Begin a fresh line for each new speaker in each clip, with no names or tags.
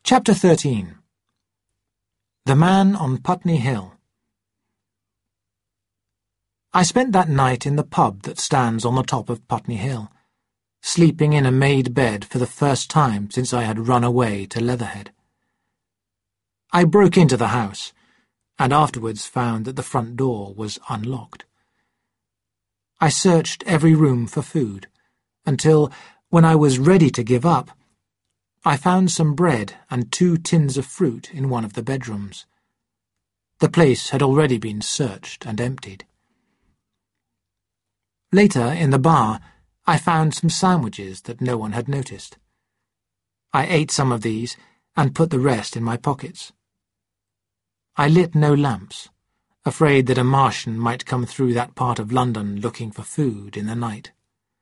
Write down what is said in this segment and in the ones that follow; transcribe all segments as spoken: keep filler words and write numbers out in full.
Chapter thirteen. The Man on Putney Hill. I spent that night in the pub that stands on the top of Putney Hill, sleeping in a made bed for the first time since I had run away to Leatherhead. I broke into the house, and afterwards found that the front door was unlocked. I searched every room for food, until, when I was ready to give up, I found some bread and two tins of fruit in one of the bedrooms. The place had already been searched and emptied. Later, in the bar, I found some sandwiches that no one had noticed. I ate some of these and put the rest in my pockets. I lit no lamps, afraid that a Martian might come through that part of London looking for food in the night.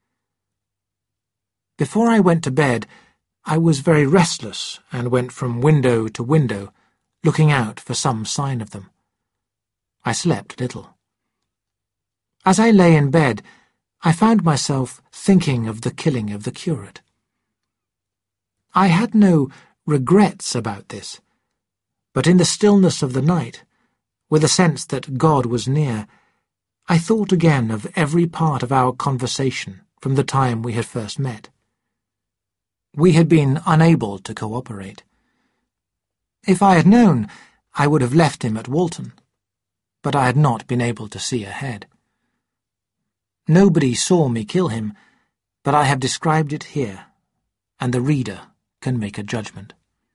Before I went to bed, I was very restless and went from window to window, looking out for some sign of them. I slept little. As I lay in bed, I found myself thinking of the killing of the curate. I had no regrets about this, but in the stillness of the night, with a sense that God was near, I thought again of every part of our conversation from the time we had first met. We had been unable to cooperate. If I had known, I would have left him at Walton, but I had not been able to see ahead. Nobody saw me kill him, but I have described it here, and the reader can make a judgment.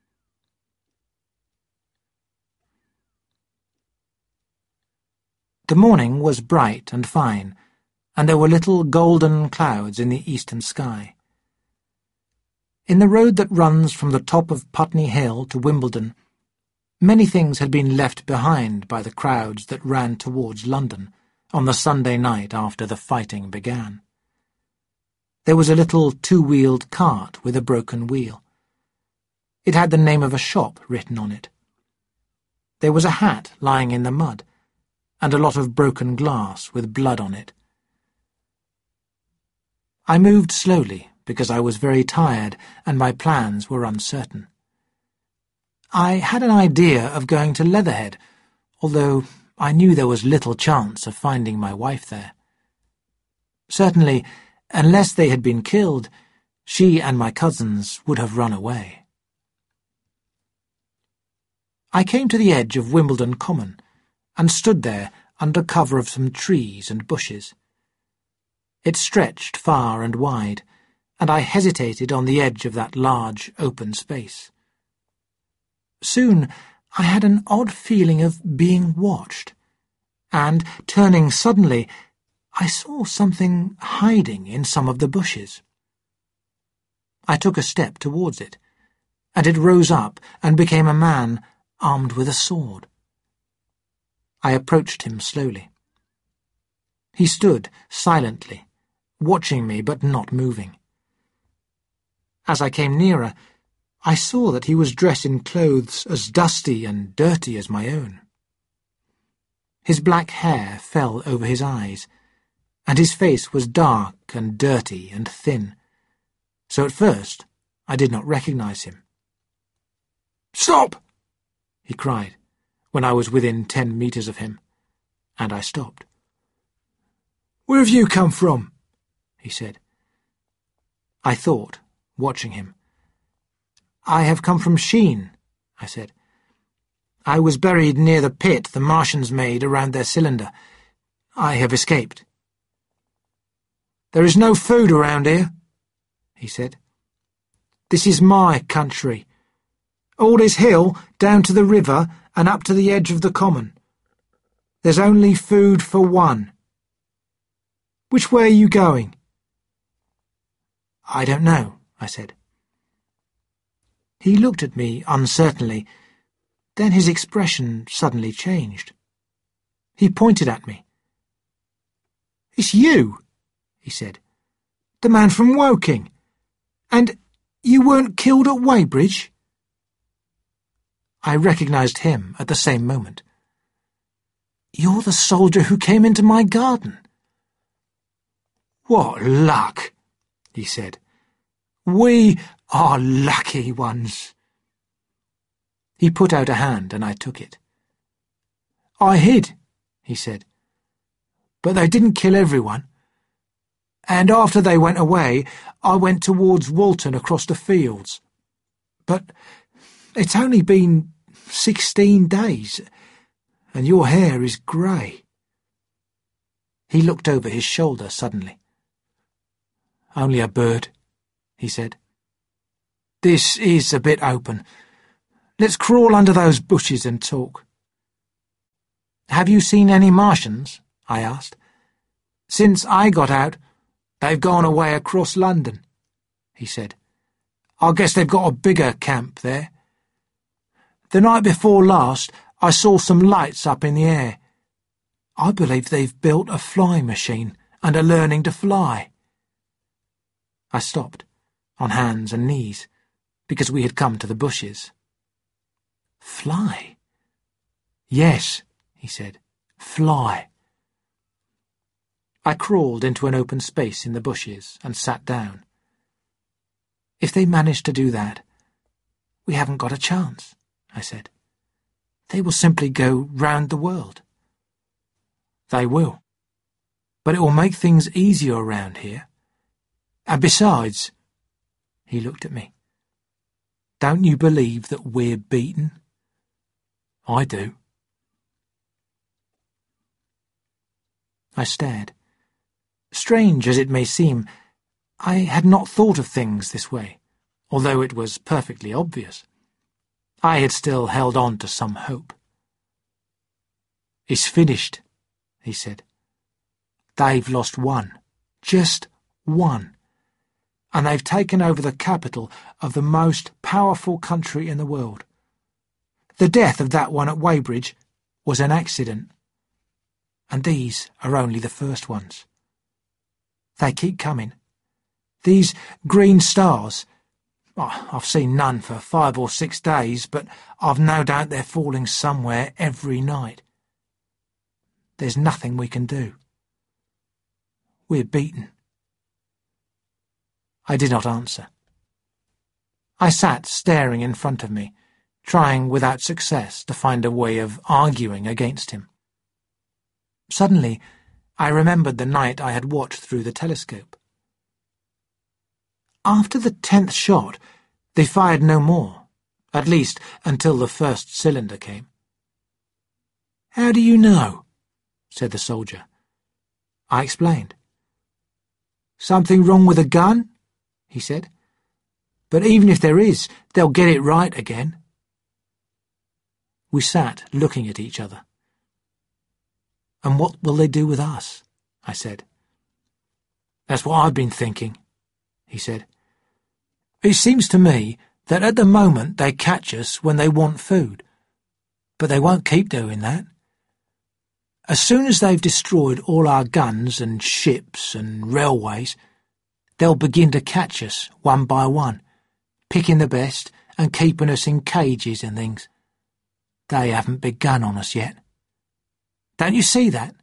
The morning was bright and fine, and there were little golden clouds in the eastern sky. In the road that runs from the top of Putney Hill to Wimbledon, many things had been left behind by the crowds that ran towards London on the Sunday night after the fighting began. There was a little two-wheeled cart with a broken wheel. It had the name of a shop written on it. There was a hat lying in the mud, and a lot of broken glass with blood on it. I moved slowly, because I was very tired and my plans were uncertain. I had an idea of going to Leatherhead, although I knew there was little chance of finding my wife there. Certainly, unless they had been killed, she and my cousins would have run away. I came to the edge of Wimbledon Common, and stood there under cover of some trees and bushes. It stretched far and wide, and I hesitated on the edge of that large, open space. Soon I had an odd feeling of being watched, and, turning suddenly, I saw something hiding in some of the bushes. I took a step towards it, and it rose up and became a man armed with a sword. I approached him slowly. He stood silently, watching me but not moving. As I came nearer, I saw that he was dressed in clothes as dusty and dirty as my own. His black hair fell over his eyes, and his face was dark and dirty and thin, so at first I did not recognize him. "Stop!" he cried, when I was within ten metres of him, and I stopped. "Where have you come from?" he said. I thought, watching him. "I have come from Sheen," I said. "I was buried near the pit the Martians made around their cylinder. I have escaped." "There is no food around here," he said. "This is my country. All this hill down to the river and up to the edge of the common. There's only food for one. Which way are you going?" "I don't know," I said. He looked at me uncertainly, then his expression suddenly changed. He pointed at me. "It's you," he said. "The man from Woking. And you weren't killed at Weybridge?" I recognised him at the same moment. "You're the soldier who came into my garden." "What luck," he said. "We are lucky ones." He put out a hand and I took it. "I hid," he said. "But they didn't kill everyone. And after they went away, I went towards Walton across the fields. But it's only been sixteen days, and your hair is grey." He looked over his shoulder suddenly. "Only a bird," he said. "This is a bit open. Let's crawl under those bushes and talk." "Have you seen any Martians?" I asked. "Since I got out, they've gone away across London," he said. "I guess they've got a bigger camp there. The night before last, I saw some lights up in the air. I believe they've built a flying machine and are learning to fly." I stopped, on hands and knees, because we had come to the bushes. "Fly?" "Yes," he said. "Fly." I crawled into an open space in the bushes and sat down. "If they manage to do that, we haven't got a chance," I said. "They will simply go round the world." "They will. But it will make things easier around here. And besides," he looked at me, "don't you believe that we're beaten?" "I do." I stared. Strange as it may seem, I had not thought of things this way, although it was perfectly obvious. I had still held on to some hope. "It's finished," he said. "They've lost one, just one, and they've taken over the capital of the most powerful country in the world. The death of that one at Weybridge was an accident, and these are only the first ones. They keep coming. These green stars, oh, I've seen none for five or six days, but I've no doubt they're falling somewhere every night. There's nothing we can do. We're beaten." I did not answer. I sat staring in front of me, trying without success to find a way of arguing against him. Suddenly, I remembered the night I had watched through the telescope. After the tenth shot, they fired no more, at least until the first cylinder came. "How do you know?" said the soldier. I explained. "Something wrong with the gun?" he said. "But even if there is, they'll get it right again." We sat looking at each other. "And what will they do with us?" I said. "That's what I've been thinking," he said. "It seems to me that at the moment they catch us when they want food, but they won't keep doing that. As soon as they've destroyed all our guns and ships and railways, they'll begin to catch us one by one, picking the best and keeping us in cages and things. They haven't begun on us yet. Don't you see that?"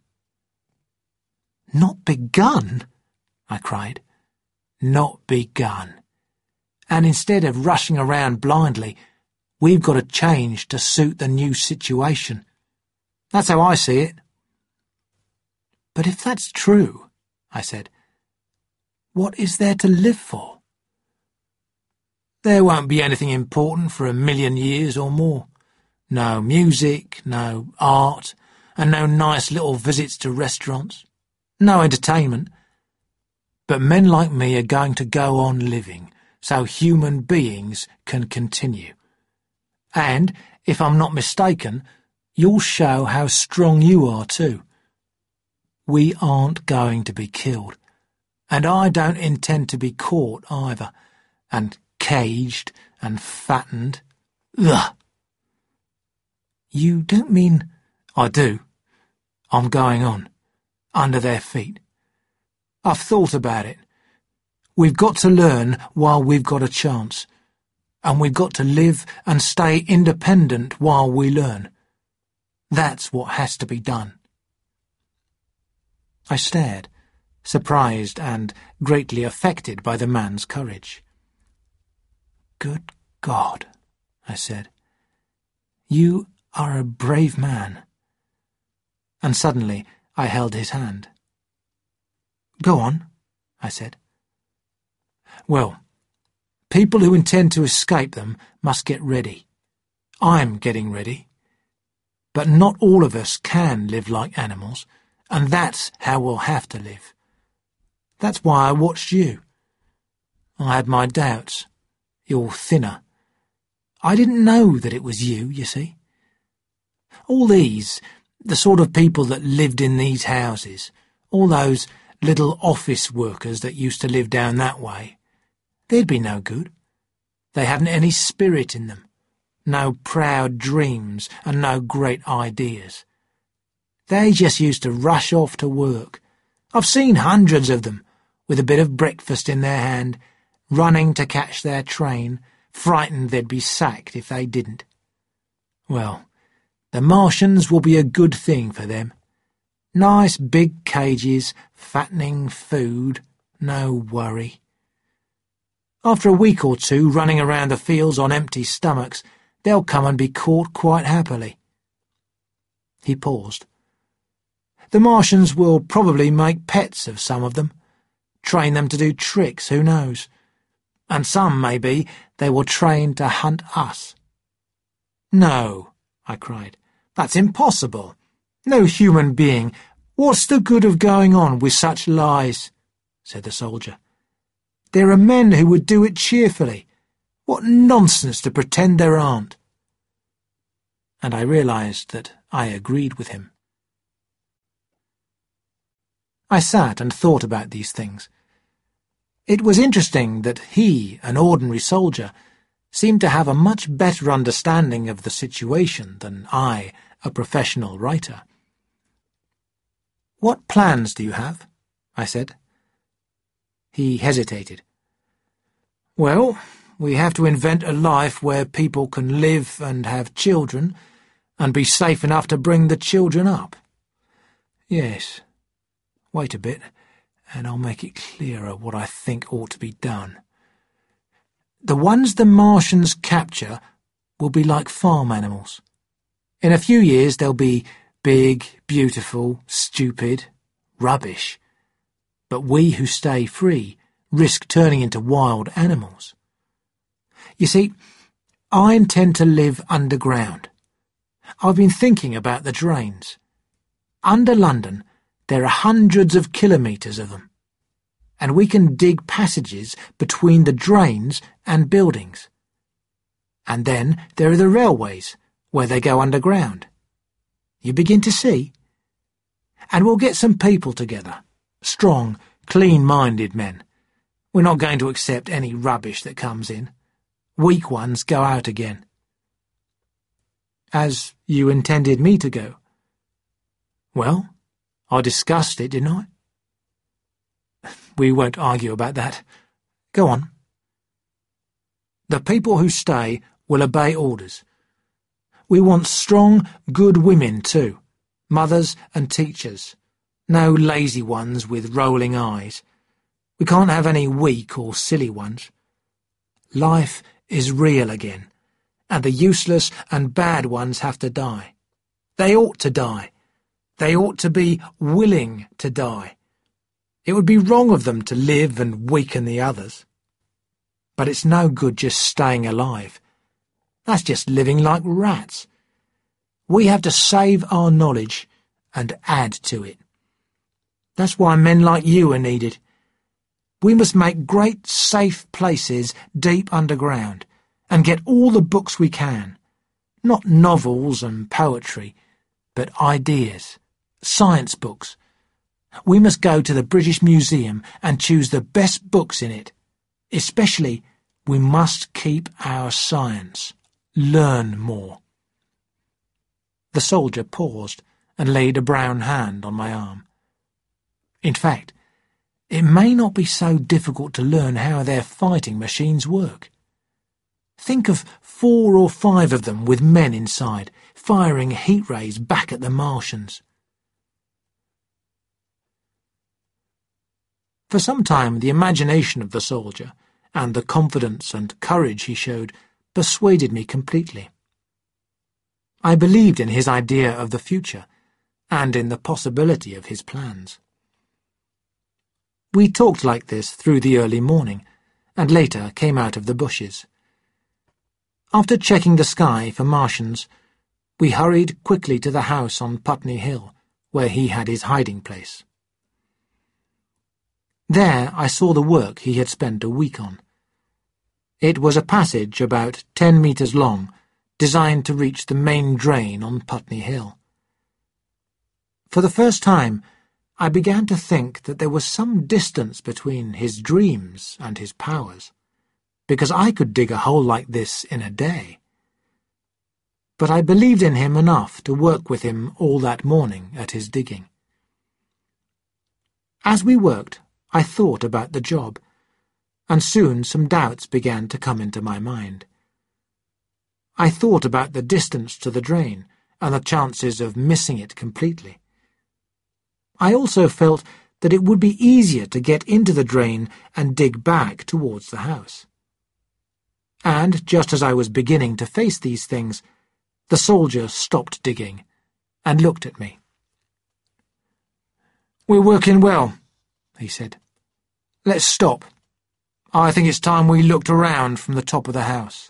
"Not begun?" I cried. "Not begun. And instead of rushing around blindly, we've got to change to suit the new situation. That's how I see it." "But if that's true," I said, "what is there to live for?" "There won't be anything important for a million years or more. No music, no art, and no nice little visits to restaurants. No entertainment. But men like me are going to go on living, so human beings can continue. And, if I'm not mistaken, you'll show how strong you are too. We aren't going to be killed, and I don't intend to be caught either, and caged and fattened. Ugh!" "You don't mean—" "I do. I'm going on, under their feet. I've thought about it. We've got to learn while we've got a chance, and we've got to live and stay independent while we learn. That's what has to be done." I stared, surprised and greatly affected by the man's courage. "Good God," I said. You are a brave man." And suddenly I held his hand. "Go on," I said. "Well, people who intend to escape them must get ready. I'm getting ready. But not all of us can live like animals, and that's how we'll have to live. That's why I watched you. I had my doubts. You're thinner. I didn't know that it was you, you see. All these, the sort of people that lived in these houses, all those little office workers that used to live down that way, they'd be no good. They hadn't any spirit in them, no proud dreams and no great ideas. They just used to rush off to work. I've seen hundreds of them, with a bit of breakfast in their hand, running to catch their train, frightened they'd be sacked if they didn't. Well, the Martians will be a good thing for them. Nice big cages, fattening food, no worry. After a week or two running around the fields on empty stomachs, they'll come and be caught quite happily." He paused. "The Martians will probably make pets of some of them, train them to do tricks, who knows? And some, maybe, they will train to hunt us." "No," I cried. "That's impossible. No human being. What's the good of going on with such lies?" said the soldier. "There are men who would do it cheerfully. What nonsense to pretend there aren't." And I realized that I agreed with him. I sat and thought about these things. It was interesting that he, an ordinary soldier, seemed to have a much better understanding of the situation than I, a professional writer. "What plans do you have?" I said. He hesitated. "Well, we have to invent a life where people can live and have children, and be safe enough to bring the children up." "Yes. Wait a bit, and I'll make it clearer what I think ought to be done. The ones the Martians capture will be like farm animals. In a few years they'll be big, beautiful, stupid, rubbish. But we who stay free risk turning into wild animals. You see, I intend to live underground. I've been thinking about the drains. Under London, there are hundreds of kilometres of them, and we can dig passages between the drains and buildings. And then there are the railways, where they go underground. You begin to see? And we'll get some people together, strong, clean-minded men. We're not going to accept any rubbish that comes in. Weak ones go out again." "As you intended me to go?" "Well, I discussed it, didn't I?" "We won't argue about that. Go on." "The people who stay will obey orders. We want strong, good women, too, mothers and teachers. No lazy ones with rolling eyes. We can't have any weak or silly ones. Life is real again, and the useless and bad ones have to die. They ought to die. They ought to be willing to die. It would be wrong of them to live and weaken the others. But it's no good just staying alive. That's just living like rats. We have to save our knowledge and add to it. That's why men like you are needed. We must make great, safe places deep underground and get all the books we can. Not novels and poetry, but ideas, science books. We must go to the British Museum and choose the best books in it. Especially, we must keep our science. Learn more." The soldier paused and laid a brown hand on my arm. "In fact, it may not be so difficult to learn how their fighting machines work. Think of four or five of them with men inside, firing heat rays back at the Martians." For some time the imagination of the soldier, and the confidence and courage he showed, persuaded me completely. I believed in his idea of the future, and in the possibility of his plans. We talked like this through the early morning, and later came out of the bushes. After checking the sky for Martians, we hurried quickly to the house on Putney Hill, where he had his hiding place. There I saw the work he had spent a week on. It was a passage about ten metres long, designed to reach the main drain on Putney Hill. For the first time, I began to think that there was some distance between his dreams and his powers, because I could dig a hole like this in a day. But I believed in him enough to work with him all that morning at his digging. As we worked, I thought about the job, and soon some doubts began to come into my mind. I thought about the distance to the drain and the chances of missing it completely. I also felt that it would be easier to get into the drain and dig back towards the house. And just as I was beginning to face these things, the soldier stopped digging and looked at me. "We're working well," he said. "Let's stop. I think it's time we looked around from the top of the house."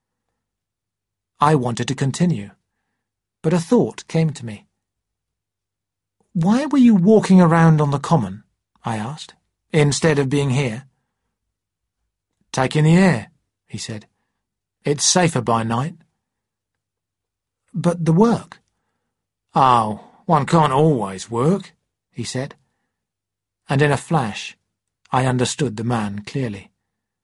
I wanted to continue, but a thought came to me. "Why were you walking around on the common," I asked, "instead of being here?" "Taking the air," he said. "It's safer by night." "But the work?" "Oh, one can't always work," he said. And in a flash, I understood the man clearly.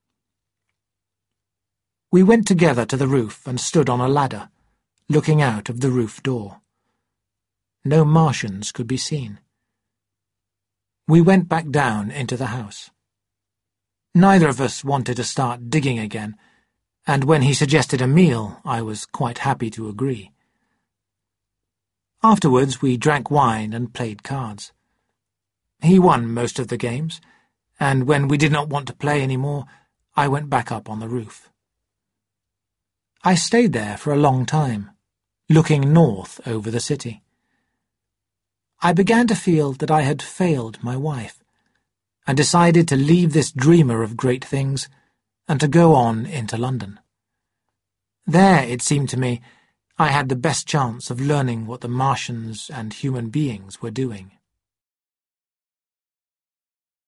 We went together to the roof and stood on a ladder, looking out of the roof door. No Martians could be seen. We went back down into the house. Neither of us wanted to start digging again, and when he suggested a meal, I was quite happy to agree. Afterwards we drank wine and played cards. He won most of the games, and when we did not want to play any more, I went back up on the roof. I stayed there for a long time, looking north over the city. I began to feel that I had failed my wife, and decided to leave this dreamer of great things and to go on into London. There, it seemed to me, I had the best chance of learning what the Martians and human beings were doing.